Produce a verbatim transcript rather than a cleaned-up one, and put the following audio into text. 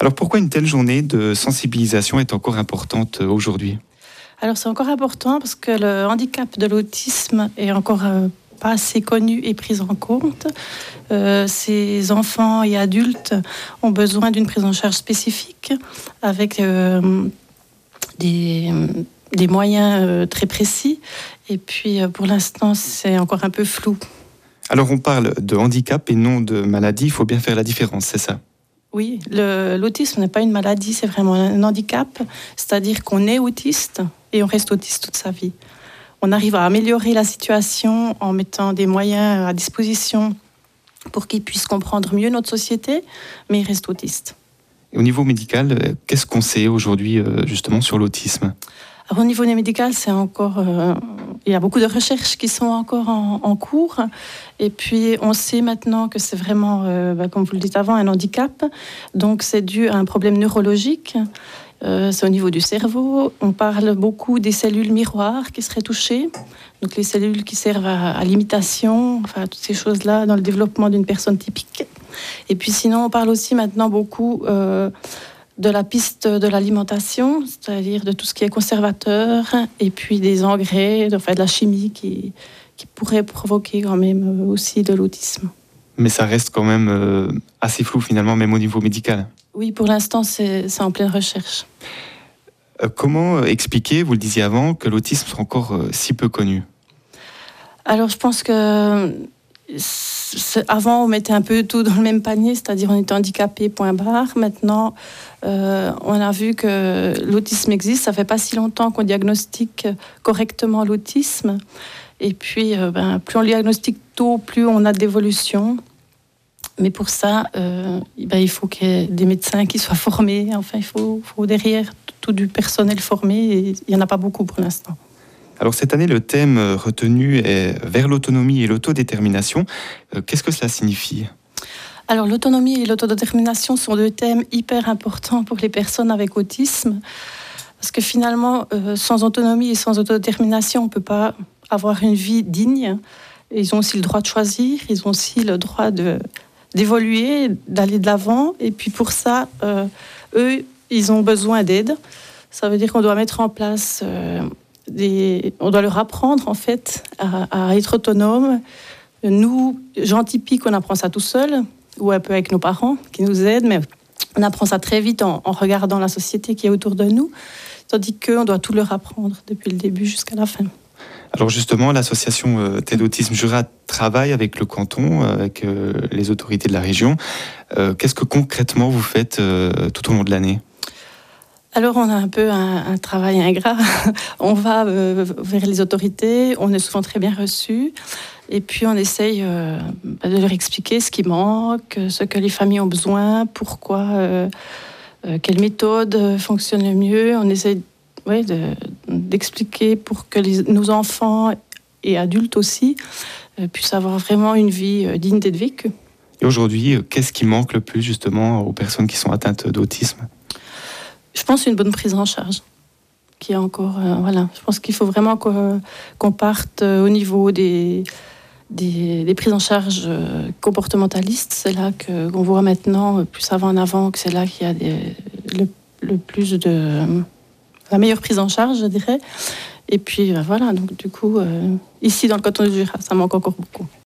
Alors pourquoi une telle journée de sensibilisation est encore importante aujourd'hui ? Alors c'est encore important parce que le handicap de l'autisme est encore euh, pas assez connu et pris en compte. Euh, ces enfants et adultes ont besoin d'une prise en charge spécifique avec euh, des, des moyens euh, très précis. Et puis euh, pour l'instant, c'est encore un peu flou. Alors on parle de handicap et non de maladie, il faut bien faire la différence, c'est ça ? Oui, le, l'autisme n'est pas une maladie, c'est vraiment un handicap. C'est-à-dire qu'on est autiste et on reste autiste toute sa vie. On arrive à améliorer la situation en mettant des moyens à disposition pour qu'ils puissent comprendre mieux notre société, mais il reste autiste. Et au niveau médical, qu'est-ce qu'on sait aujourd'hui justement sur l'autisme ? Alors, au niveau médical, c'est encore, euh, il y a beaucoup de recherches qui sont encore en, en cours. Et puis, on sait maintenant que c'est vraiment, euh, bah, comme vous le dites avant, un handicap. Donc, c'est dû à un problème neurologique. Euh, c'est au niveau du cerveau. On parle beaucoup des cellules miroirs qui seraient touchées. Donc, les cellules qui servent à, à l'imitation, enfin, toutes ces choses-là dans le développement d'une personne typique. Et puis, sinon, on parle aussi maintenant beaucoup... Euh, de la piste de l'alimentation, c'est-à-dire de tout ce qui est conservateur, et puis des engrais, enfin de la chimie qui, qui pourrait provoquer quand même aussi de l'autisme. Mais ça reste quand même euh, assez flou finalement, même au niveau médical. Oui, pour l'instant, c'est, c'est en pleine recherche. Euh, comment expliquer, vous le disiez avant, que l'autisme soit encore euh, si peu connu ? Alors, je pense que... Avant, on mettait un peu tout dans le même panier, c'est-à-dire on était handicapé, point barre. Maintenant, euh, on a vu que l'autisme existe. Ça fait pas si longtemps qu'on diagnostique correctement l'autisme. Et puis, euh, ben, plus on le diagnostique tôt, plus on a d'évolution. Mais pour ça, euh, ben, il faut qu'il y ait des médecins qui soient formés. Enfin, il faut, faut derrière tout du personnel formé. Et il n'y en a pas beaucoup pour l'instant. Alors cette année, le thème retenu est vers l'autonomie et l'autodétermination. Euh, qu'est-ce que cela signifie ? Alors l'autonomie et l'autodétermination sont deux thèmes hyper importants pour les personnes avec autisme. Parce que finalement, euh, sans autonomie et sans autodétermination, on ne peut pas avoir une vie digne. Ils ont aussi le droit de choisir, ils ont aussi le droit de, d'évoluer, d'aller de l'avant. Et puis pour ça, euh, eux, ils ont besoin d'aide. Ça veut dire qu'on doit mettre en place... Euh, Des, on doit leur apprendre en fait à, à être autonome. Nous, gens typiques, on apprend ça tout seul ou un peu avec nos parents qui nous aident, mais on apprend ça très vite en, en regardant la société qui est autour de nous, tandis qu'on doit tout leur apprendre depuis le début jusqu'à la fin. Alors justement, l'association euh, T E D Autisme Jura travaille avec le canton, euh, avec euh, les autorités de la région. Euh, qu'est-ce que concrètement vous faites euh, tout au long de l'année ? Alors, on a un peu un, un travail ingrat. On va euh, vers les autorités, on est souvent très bien reçus. Et puis, on essaye euh, de leur expliquer ce qui manque, ce que les familles ont besoin, pourquoi, euh, euh, quelle méthode fonctionne le mieux. On essaye ouais, de, d'expliquer pour que les, nos enfants et adultes aussi euh, puissent avoir vraiment une vie euh, digne d'être vécue. Et aujourd'hui, qu'est-ce qui manque le plus justement aux personnes qui sont atteintes d'autisme ? Je pense une bonne prise en charge, qui est encore, euh, voilà. Je pense qu'il faut vraiment qu'on, qu'on parte au niveau des, des, des prises en charge comportementalistes. C'est là que, qu'on voit maintenant, plus avant en avant, que c'est là qu'il y a des, le, le plus de... la meilleure prise en charge, je dirais. Et puis, voilà, donc du coup, euh, ici dans le canton du Jura, ça manque encore beaucoup.